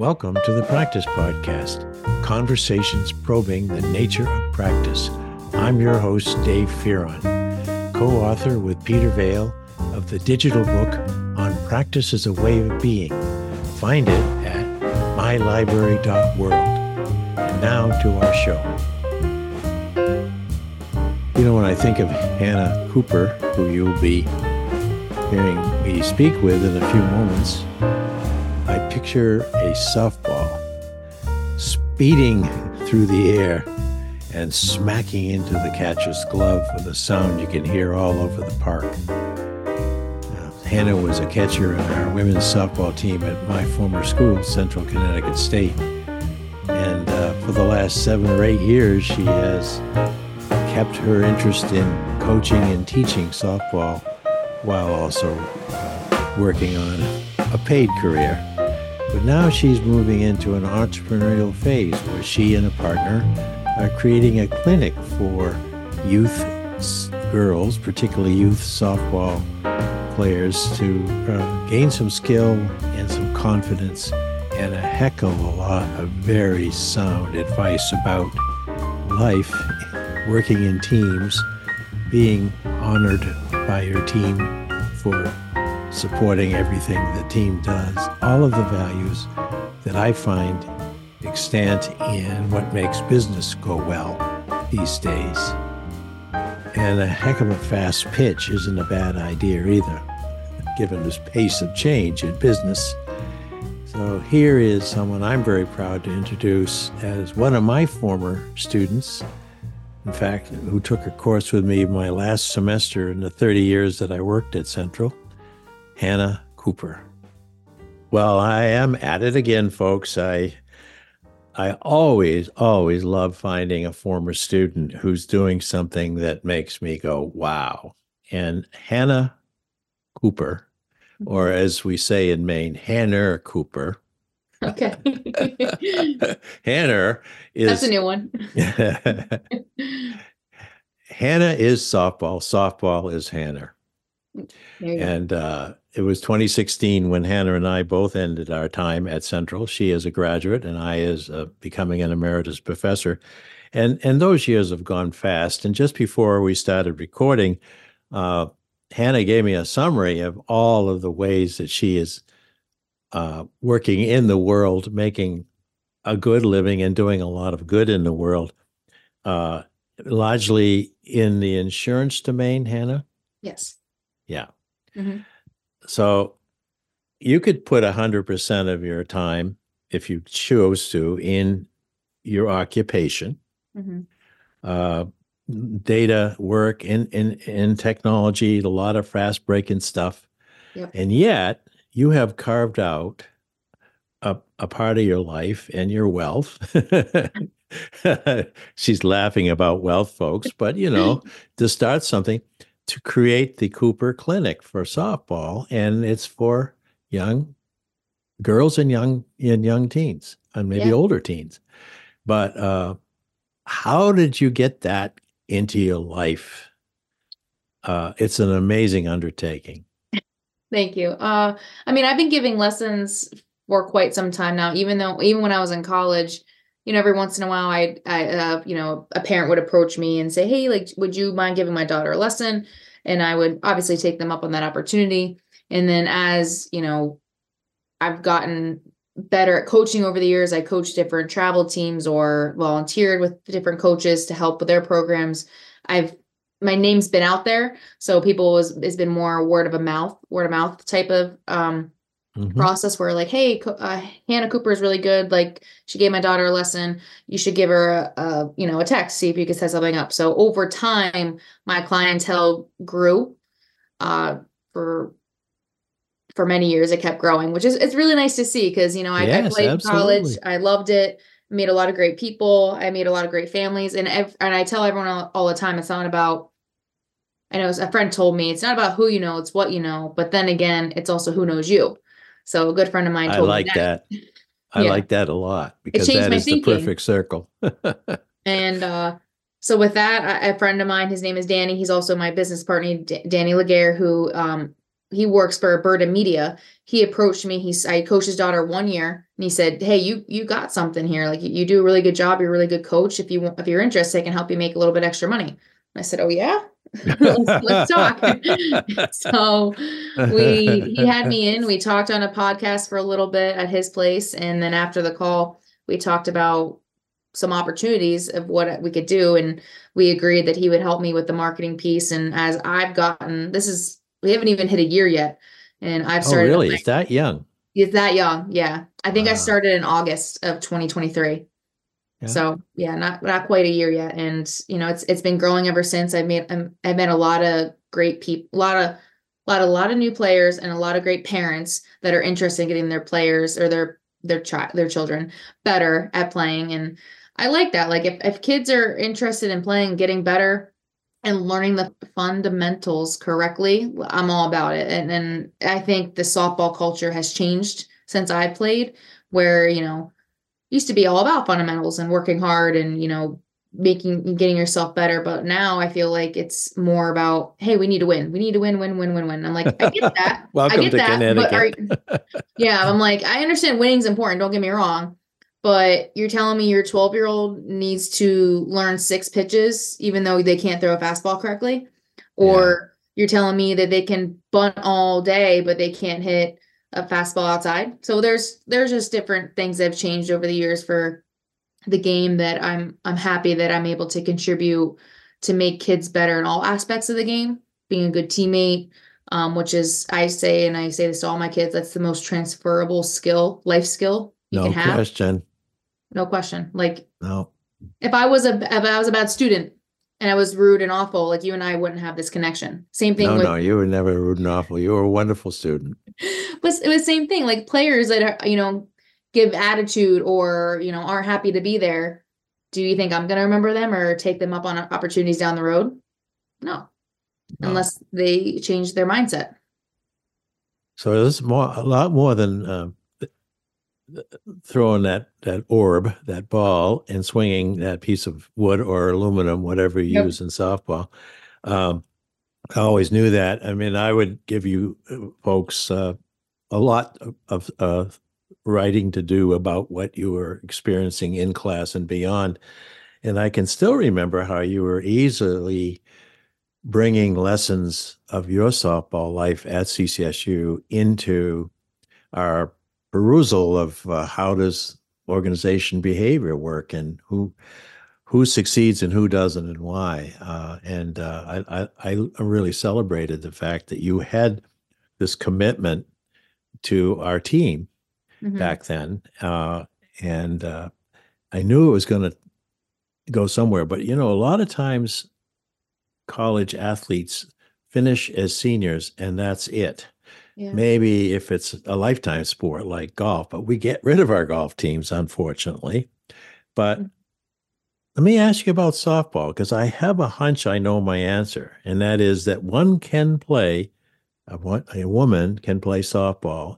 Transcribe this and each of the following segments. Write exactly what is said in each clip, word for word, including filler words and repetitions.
welcome to the Practice Podcast, conversations probing the nature of practice. I'm your host, Dave Fearon, co-author with Peter Vale of the digital book on Practice as a Way of Being. Find it at my library dot world. And now to our show. You know, when I think of Hannah Cooper, who you'll be hearing me speak with in a few moments, I picture a softball speeding through the air and smacking into the catcher's glove with a sound you can hear all over the park. Uh, Hannah was a catcher on our women's softball team at my former school, Central Connecticut State. And uh, for the last seven or eight years, she has kept her interest in coaching and teaching softball while also uh, working on a paid career. But now she's moving into an entrepreneurial phase where she and a partner are creating a clinic for youth girls, particularly youth softball players, to uh, gain some skill and some confidence and a heck of a lot of very sound advice about life, working in teams, being honored by your team for supporting everything the team does, all of the values that I find extant in what makes business go well these days. And a heck of a fast pitch isn't a bad idea either, given this pace of change in business. So here is someone I'm very proud to introduce as one of my former students, in fact, who took a course with me my last semester in the thirty years that I worked at Central, Hannah Cooper. Well, I am at it again, folks. I I always, always love finding a former student who's doing something that makes me go, wow. And Hannah Cooper, or as we say in Maine, Hannah Cooper. Okay. Hannah is... That's a new one. Hannah is softball. Softball is Hannah. And uh, it was twenty sixteen when Hannah and I both ended our time at Central. She as a graduate and I as uh, becoming an emeritus professor. And, and those years have gone fast. And just before we started recording, uh, Hannah gave me a summary of all of the ways that she is uh, working in the world, making a good living and doing a lot of good in the world, uh, largely in the insurance domain, Hannah? Yes. Yeah. Mm-hmm. So you could put one hundred percent of your time, if you chose to, in your occupation, Mm-hmm. uh, data work, in, in, in technology, a lot of fast breaking stuff. Yep. And yet you have carved out a, a part of your life and your wealth. She's laughing about wealth, folks, but you know, to start something, to create the Cooper Clinic for softball, and it's for young girls and young and young teens, and maybe Yeah. older teens. But uh, how did you get that into your life? Uh, it's an amazing undertaking. Thank you. Uh, I mean, I've been giving lessons for quite some time now, even though, even when I was in college, you know, every once in a while, I, I, uh, you know, a parent would approach me and say, hey, like, would you mind giving my daughter a lesson? And I would obviously take them up on that opportunity. And then as, you know, I've gotten better at coaching over the years, I coached different travel teams or volunteered with different coaches to help with their programs. I've, my name's been out there. So people was, it's been more word of a mouth, word of mouth type of, um, Mm-hmm. process where like, hey, uh, Hannah Cooper is really good. Like she gave my daughter a lesson. You should give her a, a, you know, a text, see if you could set something up. So over time, my clientele grew, uh, for, for many years. It kept growing, which is, it's really nice to see. Cause you know, I, yes, I played absolutely. college. I loved it. Made a lot of great people. I made a lot of great families. And, ev- and I tell everyone all, all the time, it's not about, I know a friend told me it's not about who you know, it's what you know. But then again, it's also who knows you. So a good friend of mine I told like me that. that. I Yeah. like that a lot because changed that my is the thinking. perfect circle. And uh, so with that, a, a friend of mine, his name is Danny. He's also my business partner, D- Danny Laguerre, who um, he works for Burden Media. He approached me. He's I coached his daughter one year, and he said, "Hey, you you got something here. Like you, you do a really good job. You're a really good coach. If you want, if you're interested, I can help you make a little bit extra money." And I said, "Oh yeah, let's, let's talk." So we he had me in. We talked on a podcast for a little bit at his place, and then after the call, we talked about some opportunities of what we could do, and we agreed that he would help me with the marketing piece. And as I've gotten, this is we haven't even hit a year yet, and I've Oh, started. really? Is that young? Is that young? Yeah, I think I Wow. started in August of twenty twenty-three. Yeah. So yeah, not not quite a year yet, and you know it's it's been growing ever since. I've made um, I've met a lot of great people, a lot of lot a lot of new players, and a lot of great parents that are interested in getting their players or their their child their children better at playing. And I like that. Like if if kids are interested in playing, getting better, and learning the fundamentals correctly, I'm all about it. And and I think the softball culture has changed since I played, where you know used to be all about fundamentals and working hard and, you know, making, getting yourself better. But now I feel like it's more about, hey, we need to win. We need to win, win, win, win, win. I'm like, I get that. Welcome I get to that. But are, Connecticut. yeah, I'm like, I understand winning's important. Don't get me wrong. But you're telling me your twelve year old needs to learn six pitches, even though they can't throw a fastball correctly? Or yeah. You're telling me that they can bunt all day, but they can't hit a fastball outside. So there's there's just different things that have changed over the years for the game that I'm I'm happy that I'm able to contribute to make kids better in all aspects of the game, being a good teammate, um, which is I say and I say this to all my kids, that's the most transferable skill, life skill you no can have. question. No question. Like no. If I was a if I was a bad student and I was rude and awful, like you and I wouldn't have this connection. Same thing no, with No, you were never rude and awful. You were a wonderful student. But it was same thing, like players that are, you know, give attitude or, you know, aren't happy to be there. Do you think I'm going to remember them or take them up on opportunities down the road? No, no. Unless they change their mindset. So this is more, a lot more than uh, throwing that, that orb, that ball, and swinging that piece of wood or aluminum, whatever you yep. use in softball. Um, I always knew that. I mean, I would give you folks uh, a lot of, of uh, writing to do about what you were experiencing in class and beyond. And I can still remember how you were easily bringing lessons of your softball life at C C S U into our perusal of uh, how does organization behavior work and who who succeeds and who doesn't and why. Uh, and uh, I, I, I really celebrated the fact that you had this commitment to our team mm-hmm. back then. Uh, and uh, I knew it was going to go somewhere. But, you know, a lot of times college athletes finish as seniors and that's it. Yeah. Maybe if it's a lifetime sport like golf, but we get rid of our golf teams, unfortunately. But mm-hmm. let me ask you about softball, because I have a hunch I know my answer, and that is that one can play, a, a woman can play softball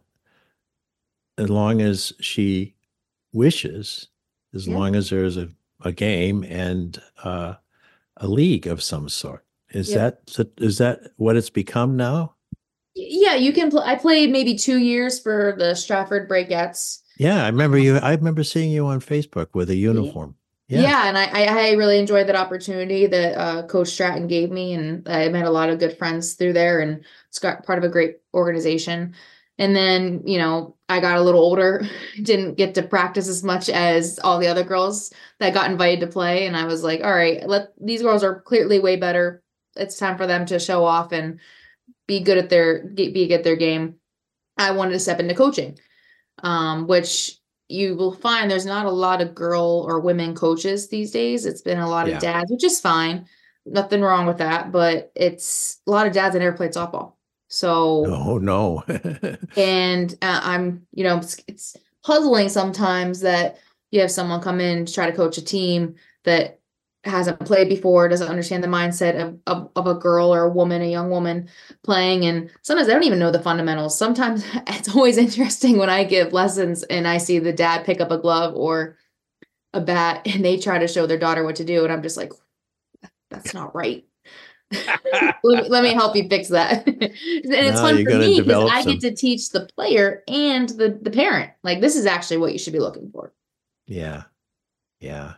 as long as she wishes, as yeah. long as there's a, a game and uh, a league of some sort. Is yeah. that is that what it's become now? Yeah, you can. Pl- I played maybe two years for the Stratford Breakettes. Yeah, I remember you. I remember seeing you on Facebook with a uniform. Yeah, yeah and I, I really enjoyed that opportunity that uh, Coach Stratton gave me, and I met a lot of good friends through there, and it's got part of a great organization. And then, you know, I got a little older, didn't get to practice as much as all the other girls that got invited to play, and I was like, all right, let these girls are clearly way better. It's time for them to show off and be good at their be good at their game. I wanted to step into coaching, um, which you will find there's not a lot of girl or women coaches these days. It's been a lot yeah. of dads, which is fine. Nothing wrong with that, but it's a lot of dads that never played softball. So oh no. and uh, I'm, you know, it's, it's puzzling sometimes that you have someone come in to try to coach a team that hasn't played before, doesn't understand the mindset of, of, of a girl or a woman, a young woman playing. And sometimes they don't even know the fundamentals. Sometimes it's always interesting when I give lessons and I see the dad pick up a glove or a bat and they try to show their daughter what to do. And I'm just like, that's not right. let, me, let me help you fix that. And it's Now fun you're for going to me because develop I some. get to teach the player and the, the parent. Like, this is actually what you should be looking for. Yeah. Yeah.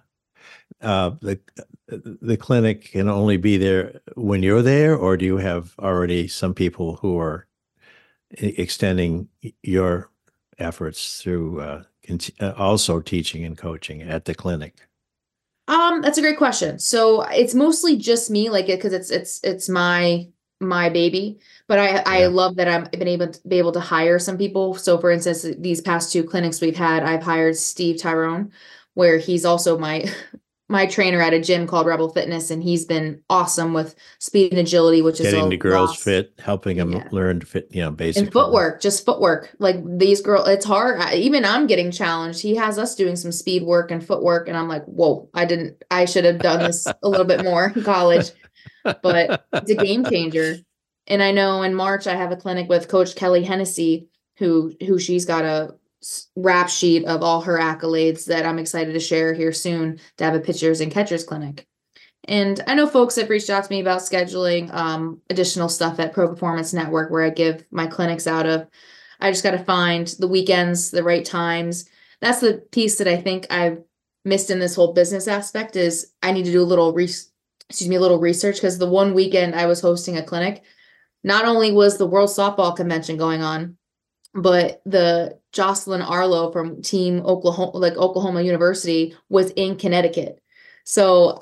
Uh, the the clinic can only be there when you're there, or do you have already some people who are e- extending your efforts through uh, cont- uh, also teaching and coaching at the clinic? Um, that's a great question. So it's mostly just me, like it because it's it's it's my my baby. But I I Yeah. love that I've been able to be able to hire some people. So for instance, these past two clinics we've had, I've hired Steve Tyrone, where he's also my my trainer at a gym called Rebel Fitness, and he's been awesome with speed and agility, which is a Getting the girls loss. fit, helping them Yeah. learn to fit, you know, And basic fitness. footwork, just footwork. Like these girls, it's hard. I, even I'm getting challenged. He has us doing some speed work and footwork, and I'm like, whoa, I didn't, I should have done this a little bit more in college, but it's a game changer. And I know in March I have a clinic with Coach Kelly Hennessy, who who she's got a rap sheet of all her accolades that I'm excited to share here soon to have a pitchers and catchers clinic. And I know folks have reached out to me about scheduling um, additional stuff at Pro Performance Network, where I give my clinics out of. I just got to find the weekends, the right times. That's the piece that I think I've missed in this whole business aspect is I need to do a little re- excuse me, a little research because the one weekend I was hosting a clinic, not only was the World Softball Convention going on, but the Jocelyn Arlo from Team Oklahoma, like Oklahoma University, was in Connecticut. So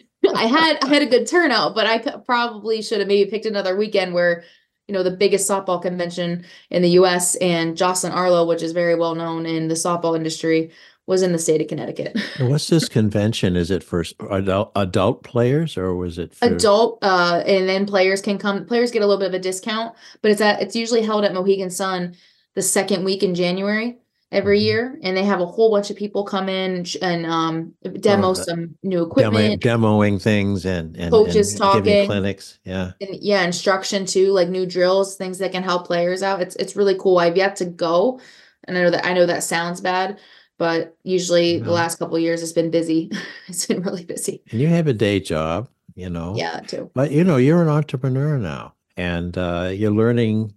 I had I had a good turnout, but I probably should have maybe picked another weekend where, you know, the biggest softball convention in the U S and Jocelyn Arlo, which is very well known in the softball industry, was in the state of Connecticut. And what's this convention? Is it for adult, adult players, or was it for? Adult, uh, and then players can come. Players get a little bit of a discount, but it's at it's usually held at Mohegan Sun the second week in January every Mhm. year, and they have a whole bunch of people come in and um Oh, demo the some new demo, equipment, demoing things and and coaches and giving talking, clinics. Yeah. and yeah, instruction too, like new drills, things that can help players out. It's it's really cool. I've yet to go, and I know that I know that sounds bad, but usually the Well, last couple of years it's been busy. It's been really busy. and you have a day job, you know, Yeah, too. but you know, you're an entrepreneur now, and uh, you're learning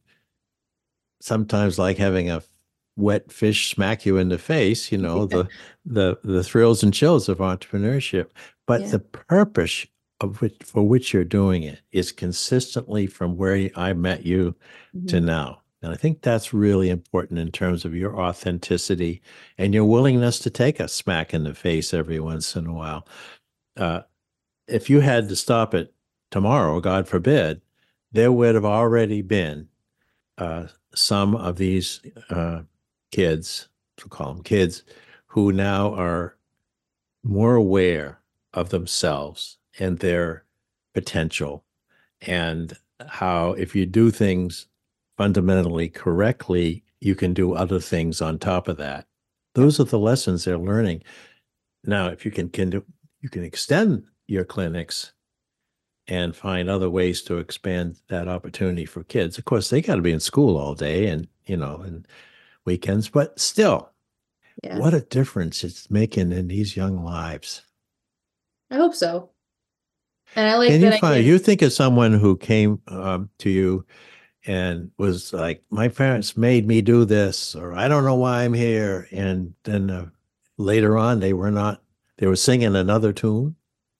sometimes like having a wet fish smack you in the face, you know, the the the thrills and chills of entrepreneurship. But Yeah. the purpose of which for which you're doing it is consistently from where I met you to Mhm. now. And I think that's really important in terms of your authenticity and your willingness to take a smack in the face every once in a while. Uh, if you had to stop it tomorrow, God forbid, there would have already been uh, some of these uh, kids, we'll call them kids, who now are more aware of themselves and their potential, and how if you do things fundamentally correctly, you can do other things on top of that. Those are the lessons they're learning. Now, if you can, can do, you can extend your clinics and find other ways to expand that opportunity for kids. Of course, they got to be in school all day and, you know, and weekends, but still, Yeah. what a difference it's making in these young lives. I hope so. And I like Can that you I find, can. you think of someone who came um, to you and was like, my parents made me do this, or I don't know why I'm here. And then uh, later on, they were not, they were singing another tune.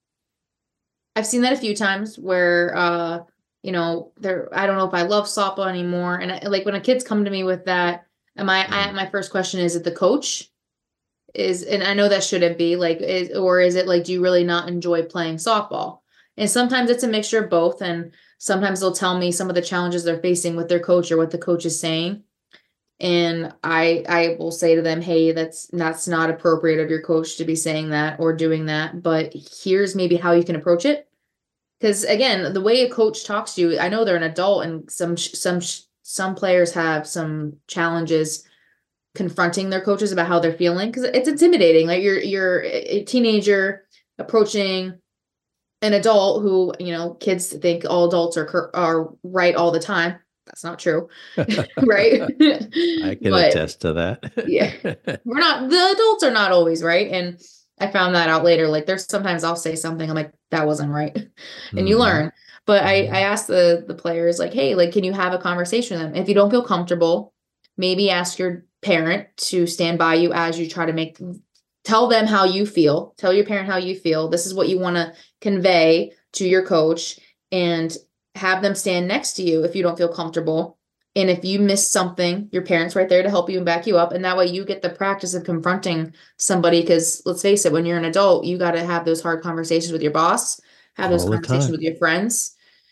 I've seen that a few times where, uh, you know, they're, I don't know if I love softball anymore. And I, like when a kids come to me with that, am I, I, Mm. my first question is it the coach is, and I know that shouldn't be like, is, or is it like, do you really not enjoy playing softball? And sometimes it's a mixture of both. And sometimes they'll tell me some of the challenges they're facing with their coach or what the coach is saying. And I I will say to them, hey, that's that's not appropriate of your coach to be saying that or doing that, but here's maybe how you can approach it. Because again, the way a coach talks to you, I know they're an adult, and some some some players have some challenges confronting their coaches about how they're feeling because it's intimidating. Like you're you're a teenager approaching an adult who, you know, kids think all adults are are right all the time. That's not true, right? I can But attest to yeah, that. we're not, the adults are not always right. And I found that out later. Like there's sometimes I'll say something, I'm like, that wasn't right. And you Mhm. learn. But I, I asked the the players like, hey, like, can you have a conversation with them? If you don't feel comfortable, maybe ask your parent to stand by you as you try to make, tell them how you feel. Tell your parent how you feel. This is what you want to convey to your coach, and have them stand next to you if you don't feel comfortable. And if you miss something, your parent's right there to help you and back you up. And that way you get the practice of confronting somebody. Because let's face it, when you're an adult, you got to have those hard conversations with your boss, have those All the conversations time. with your friends,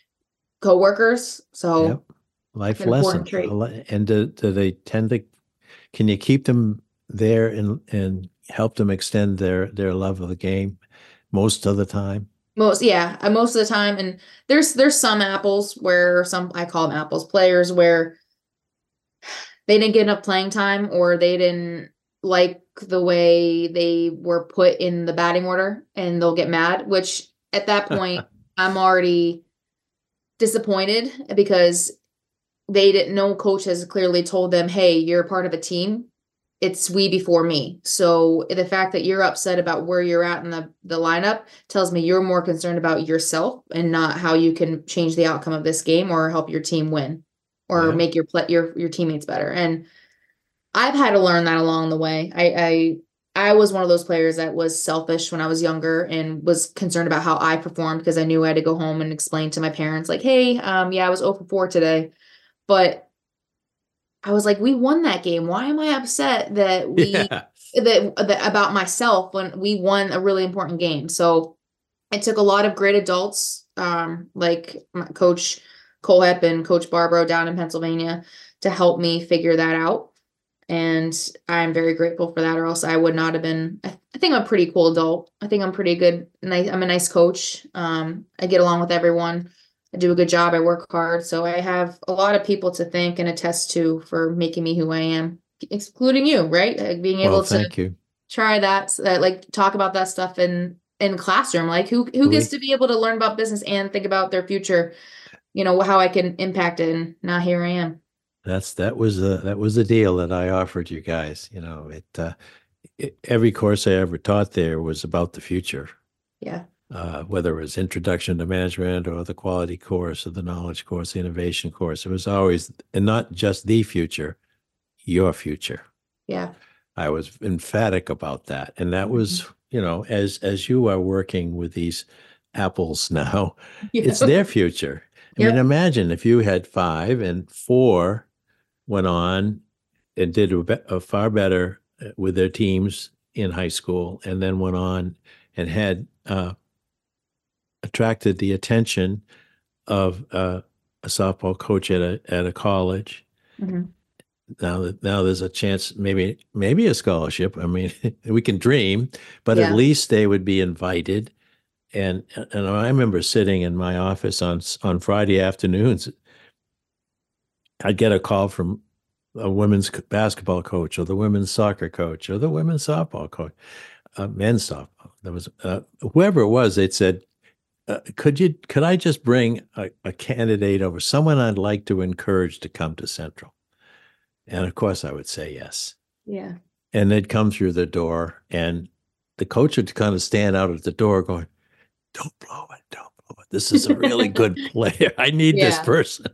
coworkers. So Yep. Life an important lesson. trait. A le- And do, do they tend to, can you keep them there and, and help them extend their, their love of the game most of the time? Most, yeah, uh, most of the time. And there's there's some apples where some, I call them apples, players where they didn't get enough playing time, or they didn't like the way they were put in the batting order, and they'll get mad, which at that point I'm already disappointed, because they didn't know, coach has clearly told them, hey, you're part of a team. It's we before me. So the fact that you're upset about where you're at in the, the lineup tells me you're more concerned about yourself and not how you can change the outcome of this game or help your team win or Yeah. make your play, your your teammates better. And I've had to learn that along the way. I, I I was one of those players that was selfish when I was younger and was concerned about how I performed, because I knew I had to go home and explain to my parents like, hey, um, yeah, I was zero for four today. But I was like, we won that game. Why am I upset that we Yeah. that, that about myself when we won a really important game? So it took a lot of great adults, um, like my coach Cole Hepp and Coach Barbaro down in Pennsylvania, to help me figure that out. And I'm very grateful for that, or else I would not have been. I, I think I'm a pretty cool adult. I think I'm pretty good. Nice. I'm a nice coach. Um, I get along with everyone. I do a good job. I work hard. So I have a lot of people to thank and attest to for making me who I am, including you, right? Like being able Well, to thank you. try that, uh, like talk about that stuff in in classroom. Like who who gets We- to be able to learn about business and think about their future, you know, how I can impact it. And now here I am. That's, that was the, that was the deal that I offered you guys. You know, it, uh, it, every course I ever taught there was about the future. Yeah. Uh, whether it was introduction to management or the quality course or the knowledge course, the innovation course, it was always, and not just the future, your future. Yeah. I was emphatic about that. And that was, you know, as, as you are working with these apples now, it's Yeah. their future. I mean, Yep. imagine if you had five and four went on and did a, be- a far better uh, with their teams in high school, and then went on and had uh, attracted the attention of uh, a softball coach at a at a college. Mhm. Now that now there's a chance, maybe maybe a scholarship. I mean, we can dream, but at Yeah. least they would be invited. And and I remember sitting in my office on on Friday afternoons. I'd get a call from a women's basketball coach, or the women's soccer coach, or the women's softball coach, uh, men's softball. There was uh, whoever it was. They'd said, uh, "Could you? Could I just bring a, a candidate over, someone I'd like to encourage to come to Central?" And of course, I would say yes. Yeah. And they'd come through the door, and the coach would kind of stand out at the door, going, "Don't blow it, don't blow it. This is a really good player. I need this Yeah. person."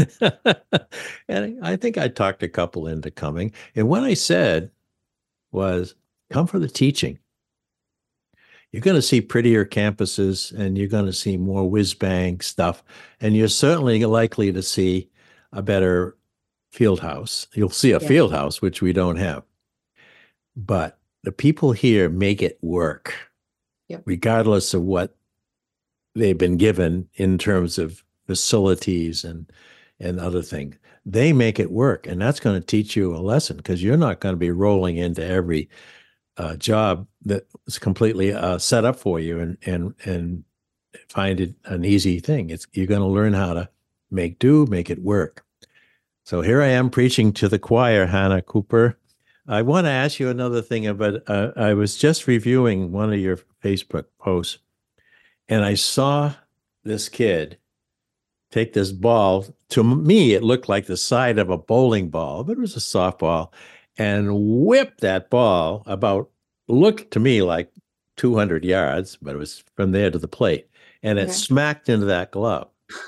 And I think I talked a couple into coming. And what I said was, come for the teaching. You're going to see prettier campuses, and you're going to see more whiz bang stuff. And you're certainly likely to see a better field house. You'll see a Yeah. field house, which we don't have. But the people here make it work, Yep. regardless of what they've been given in terms of facilities and and other things. They make it work, and that's going to teach you a lesson, because you're not going to be rolling into every uh, job that is completely uh, set up for you and and and find it an easy thing. It's you're going to learn how to make do, make it work. So here I am preaching to the choir, Hannah Cooper. I want to ask you another thing about. Uh, I was just reviewing one of your Facebook posts, and I saw this kid take this ball. To me, it looked like the side of a bowling ball, but it was a softball, and whip that ball about, looked to me like two hundred yards, but it was from there to the plate, and it Okay. smacked into that glove.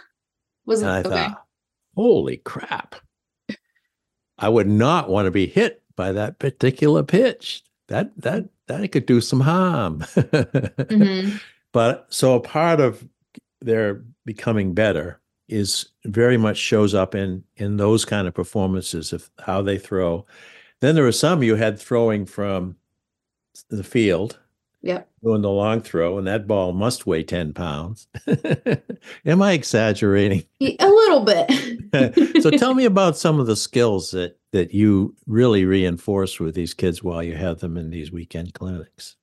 Was And it I okay? thought, holy crap. I would not want to be hit by that particular pitch. That that that could do some harm. Mm-hmm. But so a part of their becoming better is very much shows up in in those kind of performances of how they throw. Then there are some you had throwing from the field, Yep. doing the long throw, and that ball must weigh ten pounds. Am I exaggerating? A little So bit. tell me about some of the skills that that you really reinforce with these kids while you have them in these weekend clinics.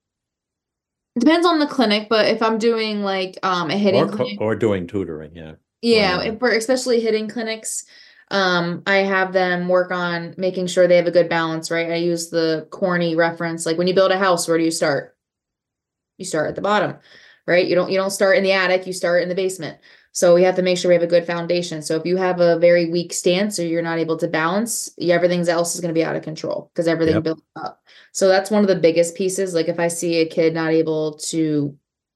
Depends on the clinic, but if I'm doing like um a hitting Or co- clinic, or doing tutoring, yeah. yeah, One-on-one. if for especially hitting clinics, um, I have them work on making sure they have a good balance, right? I use the corny reference, like when you build a house, where do you start? You start at the bottom, right? You don't you don't start in the attic, you start in the basement. So we have to make sure we have a good foundation. So if you have a very weak stance or you're not able to balance, yeah, everything else is going to be out of control because everything Yep. builds up. So that's one of the biggest pieces. Like if I see a kid not able to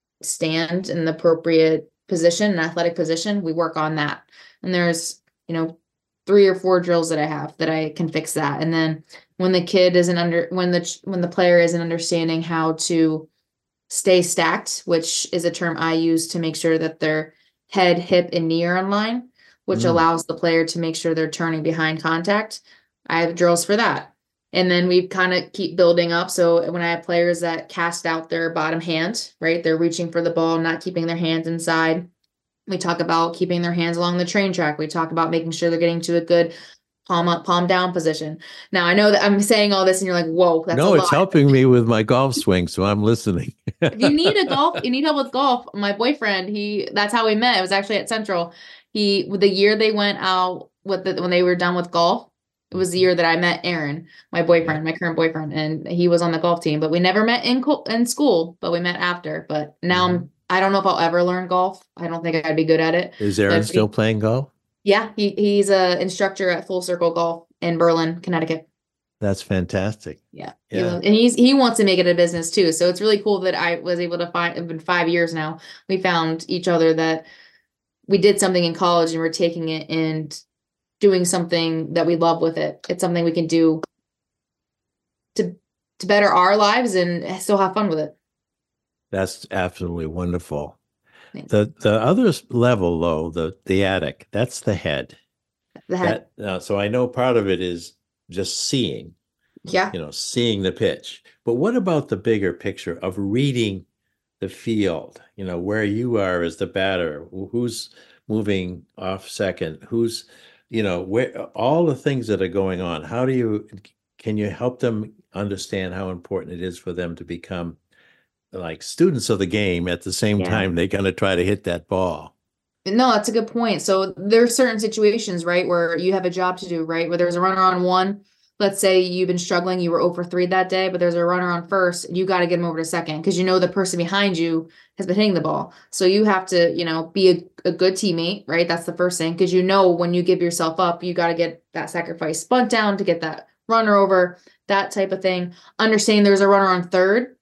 stand in the appropriate position, an athletic position, we work on that. And there's, you know, three or four drills that I have that I can fix that. And then when the kid isn't under when the when the player isn't understanding how to stay stacked, which is a term I use to make sure that their head, hip, and knee are in line, which Mm. allows the player to make sure they're turning behind contact. I have drills for that. And then we kind of keep building up. So when I have players that cast out their bottom hand, right, they're reaching for the ball, not keeping their hands inside. We talk about keeping their hands along the train track. We talk about making sure they're getting to a good palm up, palm down position. Now I know that I'm saying all this and you're like, whoa, that's a No, it's lot. helping me with my golf swing, so I'm listening. If you need a golf, you need help with golf. My boyfriend, he that's how we met. It was actually at Central. He the year they went out with the when they were done with golf, it was the year that I met Aaron, my boyfriend, Yeah. my current boyfriend, and he was on the golf team. But we never met in co- in school, but we met after. But now Mhm. I'm I don't know if I'll ever learn golf. I don't think I'd be good at it. Is Aaron But still he, playing golf? yeah, he he's a instructor at Full Circle Golf in Berlin, Connecticut. That's fantastic. Yeah. He Yeah. loves, and he's he wants to make it a business too. So it's really cool that I was able to find in five years now. We found each other that we did something in college and we're taking it and doing something that we love with it. It's something we can do to to better our lives and still have fun with it. That's absolutely wonderful. Thanks. The the other s- level, though, the the attic, that's the head. The head. That uh, so I know part of it is just seeing, Yeah. you know, seeing the pitch. But what about the bigger picture of reading the field? You know, where you are as the batter, wh- who's moving off second, who's, you know, where all the things that are going on. How do you can you help them understand how important it is for them to become like students of the game at the same Yeah. time they're going to try to hit that ball? No, that's a good point. So there are certain situations, right, where you have a job to do, right? Where there's a runner on one. Let's say you've been struggling, you were zero for three that day, but there's a runner on first, you got to get him over to second because you know the person behind you has been hitting the ball. So you have to, you know, be a, a good teammate, right? That's the first thing because you know when you give yourself up, you got to get that sacrifice bunt down to get that runner over, that type of thing. Understanding there's a runner on third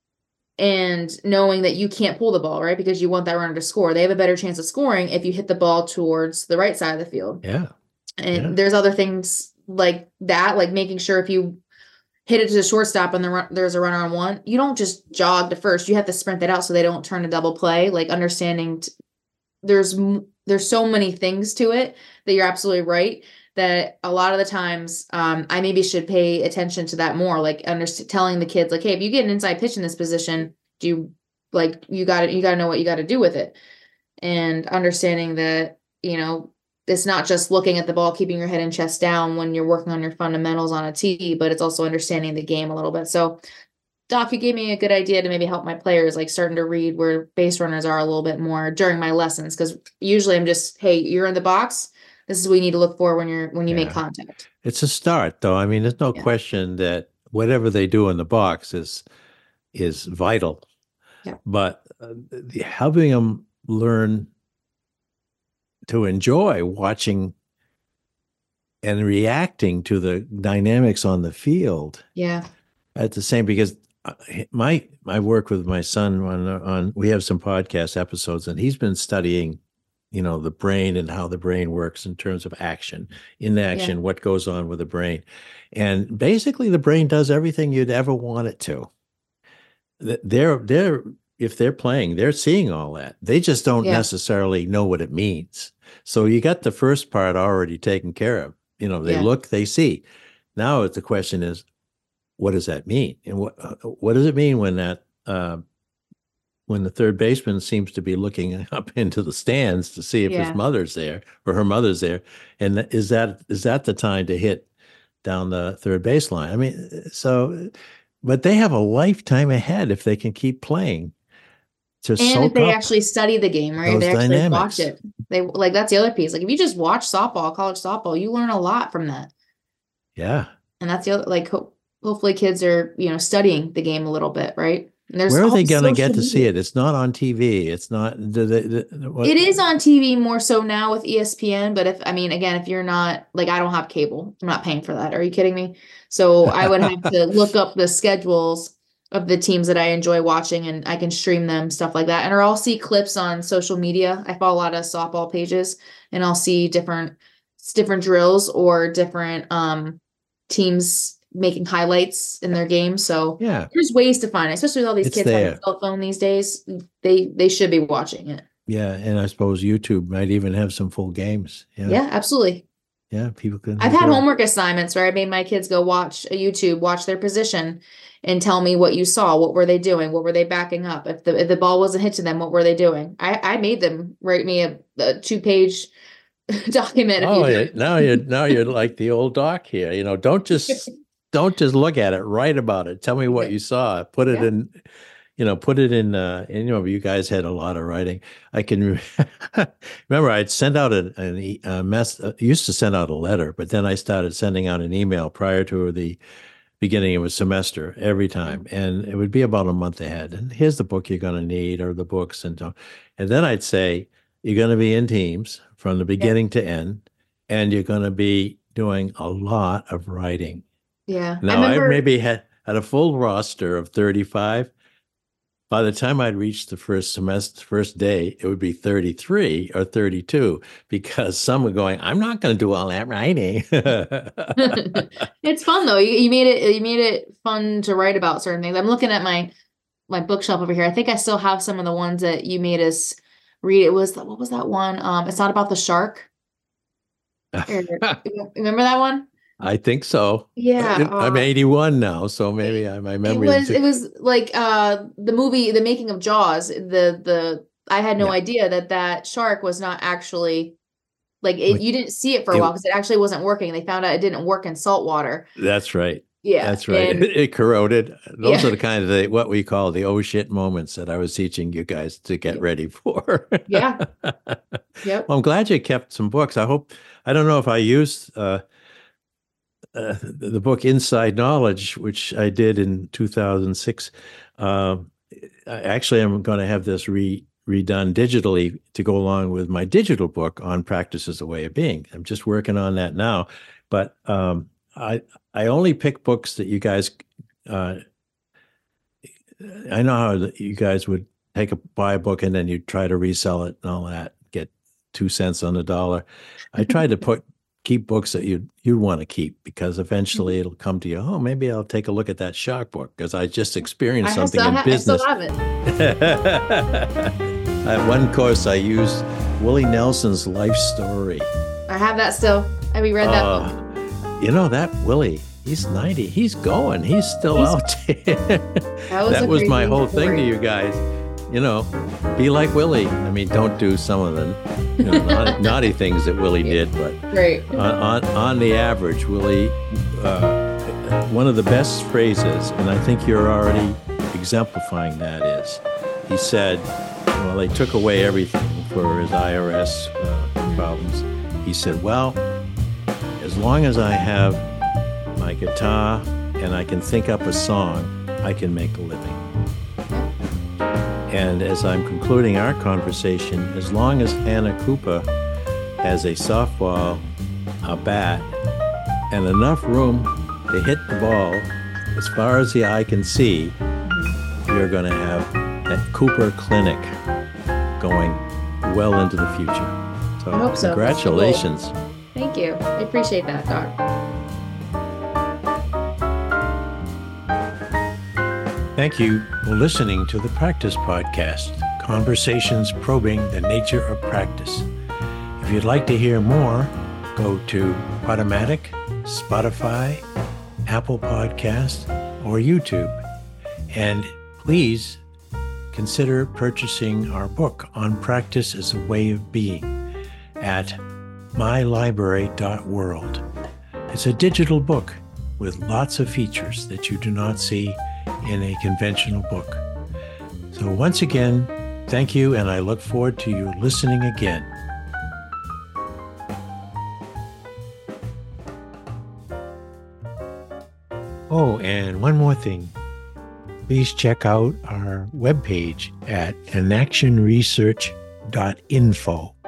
and knowing that you can't pull the ball, right? Because you want that runner to score. They have a better chance of scoring if you hit the ball towards the right side of the field. Yeah. And Yeah. there's other things like that, like making sure if you hit it to the shortstop and the run, there's a runner on one, you don't just jog to first. You have to sprint that out so they don't turn a double play. Like understanding t- there's m- there's so many things to it that you're absolutely right. That a lot of the times, um, I maybe should pay attention to that more. Like under telling the kids, like, hey, if you get an inside pitch in this position, do you like you got to you got to know what you got to do with it, and understanding that you know it's not just looking at the ball, keeping your head and chest down when you're working on your fundamentals on a tee, but it's also understanding the game a little bit. So, Doc, you gave me a good idea to maybe help my players, like starting to read where base runners are a little bit more during my lessons, because usually I'm just, hey, you're in the box. This is what you need to look for when you're when you make Yeah. contact. It's a start, though. I mean, there's no Yeah. question that whatever they do in the box is is vital. Yeah. But uh, the, helping them learn to enjoy watching and reacting to the dynamics on the field Yeah. at the same, because uh, my my work with my son on on we have some podcast episodes, and he's been studying you know, the brain and how the brain works in terms of action, inaction, Yeah. what goes on with the brain. And basically the brain does everything you'd ever want it to. They're, they're, if they're playing, they're seeing all that. They just don't Yeah. necessarily know what it means. So you got the first part already taken care of. You know, they Yeah. look, they see. Now the question is, what does that mean? And what uh, what does it mean when that uh, when the third baseman seems to be looking up into the stands to see if Yeah. his mother's there or her mother's there? And th- is that is that the time to hit down the third baseline? I mean, so, but they have a lifetime ahead if they can keep playing to And soak if they up actually study the game, right? those They actually watch dynamics. it. They like that's the other piece. Like if you just watch softball, college softball, you learn a lot from that. Yeah. And that's the other like ho- hopefully kids are, you know, studying the game a little bit, right? And there's Where are all they this going to social get to see media. it? It's not on T V. It's not. Do they, do- what- It is on T V more so now with E S P N, but if I mean again, if you're not like I don't have cable, I'm not paying for that. Are you kidding me? So I would have to look up the schedules of the teams that I enjoy watching and I can stream them, stuff like that. And or I'll see clips on social media. I follow a lot of softball pages and I'll see different different drills or different um teams making highlights in their game. So Yeah, there's ways to find it, especially with all these It's kids having there. a cell phone these days. They they should be watching it. yeah, and I suppose YouTube might even have some full games. Yeah, Yeah, absolutely. yeah, people can. I've had go- homework assignments where I made my kids go watch a YouTube, watch their position, and tell me what you saw. What were they doing? What were they backing up? If the if the ball wasn't hit to them, what were they doing? I I made them write me a, a two page document. Oh, If yeah, you now you're now you're like the old doc here. You know, don't just don't just look at it. Write about it. Tell me what Yeah. you saw. Put it Yeah. in. You know, put it in. Uh, and, you know, you guys had a lot of writing. I can re- remember I'd send out an, an e- a mess. Uh, used to send out a letter, but then I started sending out an email prior to the beginning of a semester every time, and it would be about a month ahead. And here's the book you're going to need, or the books, and so- and then I'd say you're going to be in teams from the beginning to end, and you're going to be doing a lot of writing. Yeah. I Now I, remember maybe had had a full roster of thirty-five. By the time I'd reached the first semester, first day, it would be thirty-three or thirty-two because some were going, I'm not going to do all that writing. it's fun though. You, you made it you made it fun to write about certain things. I'm looking at my my bookshelf over here. I think I still have some of the ones that you made us read. It was what was that one? Um, it's not about the shark. Or- Remember that one? I think so. Yeah. I'm uh, eighty-one now, so maybe I, my It memory was is. it was like uh the movie The Making of Jaws. The the I had no Yeah. idea that that shark was not actually like it, Like, you didn't see it for a it- while because it actually wasn't working. They found out it didn't work in salt water. That's right. Yeah. That's right. and- It, it corroded. Those Yeah. are the kind of the, what we call the oh shit moments that I was teaching you guys to get Yeah. ready for. Yeah. Yep. Well, I'm glad you kept some books. I hope, I don't know if I used uh, uh, the the book Inside Knowledge, which I did in two thousand six. Um, I- actually, I'm going to have this re redone digitally to go along with my digital book on Practice as a Way of Being. I'm just working on that now. But um, I I only pick books that you guys, uh, I know how that you guys would take a buy a book and then you try to resell it and all that, get two cents on the dollar. I try to put keep books that you you want to keep because eventually it'll come to you. Oh, maybe I'll take a look at that shark book because I just experienced I something still, in ha- I business. still have it. At one course, I used Willie Nelson's life story. I have that still. I reread that Uh, book. You know that Willie, he's ninety. He's going. He's still He's- out there. That was, that a was my crazy whole thing to story. you guys. You know, be like Willie. I mean, don't do some of the you know, naughty, naughty things that Willie Yeah. did, but Right. on, on, on the average, Willie, uh, one of the best phrases, and I think you're already exemplifying that is, he said, well, they took away everything for his I R S uh, problems. He said, well, as long as I have my guitar and I can think up a song, I can make a living. And as I'm concluding our conversation, as long as Hannah Cooper has a softball, a bat, and enough room to hit the ball as far as the eye can see, you're going to have that Cooper Clinic going well into the future. So I hope so. congratulations. Thank you. I appreciate that, Doc. Thank you for listening to the Practice Podcast, conversations probing the nature of practice. If you'd like to hear more, go to Podomatic, Spotify, Apple Podcasts, or YouTube. And please consider purchasing our book on practice as a way of being at my library dot world. It's a digital book with lots of features that you do not see in a conventional book. So once again, thank you, and I look forward to you listening again. Oh, and one more thing. Please check out our webpage at enaction research dot info.